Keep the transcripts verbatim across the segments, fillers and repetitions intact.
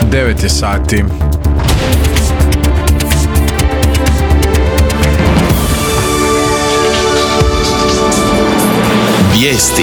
devet je sati. Vijesti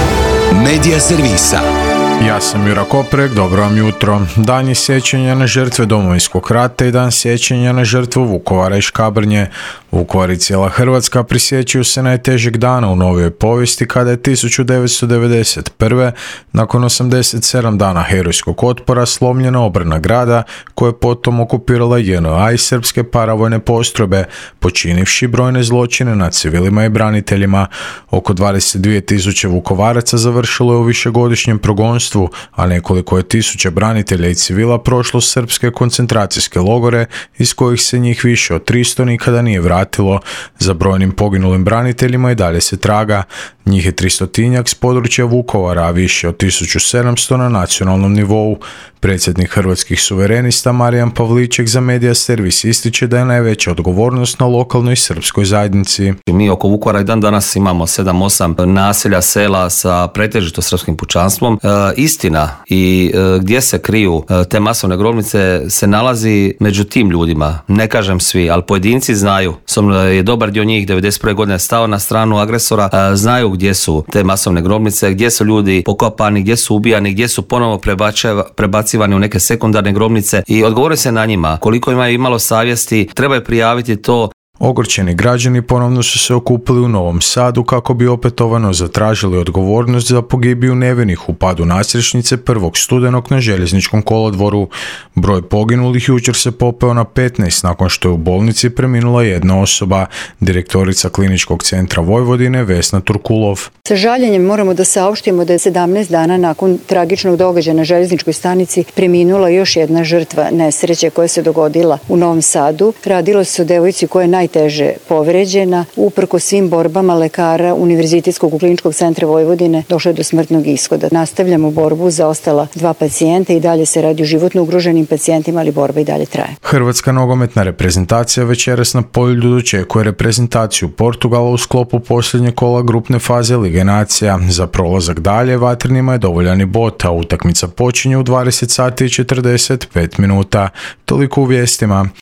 Medija servisa. Ja sam Jura Koprek, dobro vam jutro. Dan je sjećanja na žrtve Domovinskog rata i dan sjećanja na žrtvu Vukovara i Škabrnje. Vukovar i cijela Hrvatska prisjećaju se najtežeg dana u novijoj povijesti kada je tisuću devetsto devedeset prve. nakon osamdeset sedam dana herojskog otpora slomljena obrana grada koje je potom okupirala J N A i srpske paravojne postrojbe, počinivši brojne zločine nad civilima i braniteljima. Oko dvadeset dvije tisuće Vukovaraca završilo je u višegodišnjem progonstvu, a nekoliko je tisuća branitelja i civila prošlo srpske koncentracijske logore iz kojih se njih više od tristo nikada nije vratilo. Za brojnim poginulim braniteljima i dalje se traga. Njih je tristotinjak s područja Vukovara, a više od tisuću sedamsto na nacionalnom nivou. Predsjednik Hrvatskih suverenista Marijan Pavliček za Medija servis ističe da je najveća odgovornost na lokalnoj srpskoj zajednici. Mi oko Vukovara i dan danas imamo sedam osam naselja, sela sa pretežito srpskim pučanstvom. E, istina i e, gdje se kriju e, te masovne grobnice se nalazi među tim ljudima. Ne kažem svi, ali pojedinci znaju. Som je dobar dio njih devedeset prve godine stao na stranu agresora, e, znaju gdje su te masovne grobnice, gdje su ljudi pokopani, gdje su ubijani, gdje su ponovo prebacivani u neke sekundarne grobnice i odgovore se na njima. Koliko imaju imalo savjesti, trebaju prijaviti to. Ogorčeni građani ponovno su se okupili u Novom Sadu kako bi opetovano zatražili odgovornost za pogibiju nevinih u padu nasrečnice prvog studenog na željezničkom kolodvoru. Broj poginulih jučer se popeo na petnaest nakon što je u bolnici preminula jedna osoba, direktorica Kliničkog centra Vojvodine Vesna Turkulov. Sa žaljenjem moramo da saopštimo da je sedamnaest dana nakon tragičnog događaja na željezničkoj stanici preminula još jedna žrtva nesreće koja se dogodila u Novom Sadu. Radilo se o devojci koja je najteže povređena. Uprko svim borbama lekara Univerzitetskog kliničkog centra Vojvodine došlo je do smrtnog ishoda. Nastavljamo borbu za ostala dva pacijenta i dalje se radi o životno ugroženim pacijentima, ali borba i dalje traje. Hrvatska nogometna reprezentacija večeras na Poljudu dočekuje reprezentaciju Portugala u sklopu posljednje kola grupne faze Lige nacija. Za prolazak dalje vatrenima je dovoljan i bod, a utakmica počinje u dvadeset sati i četrdeset pet minuta. Toliko u vijestima.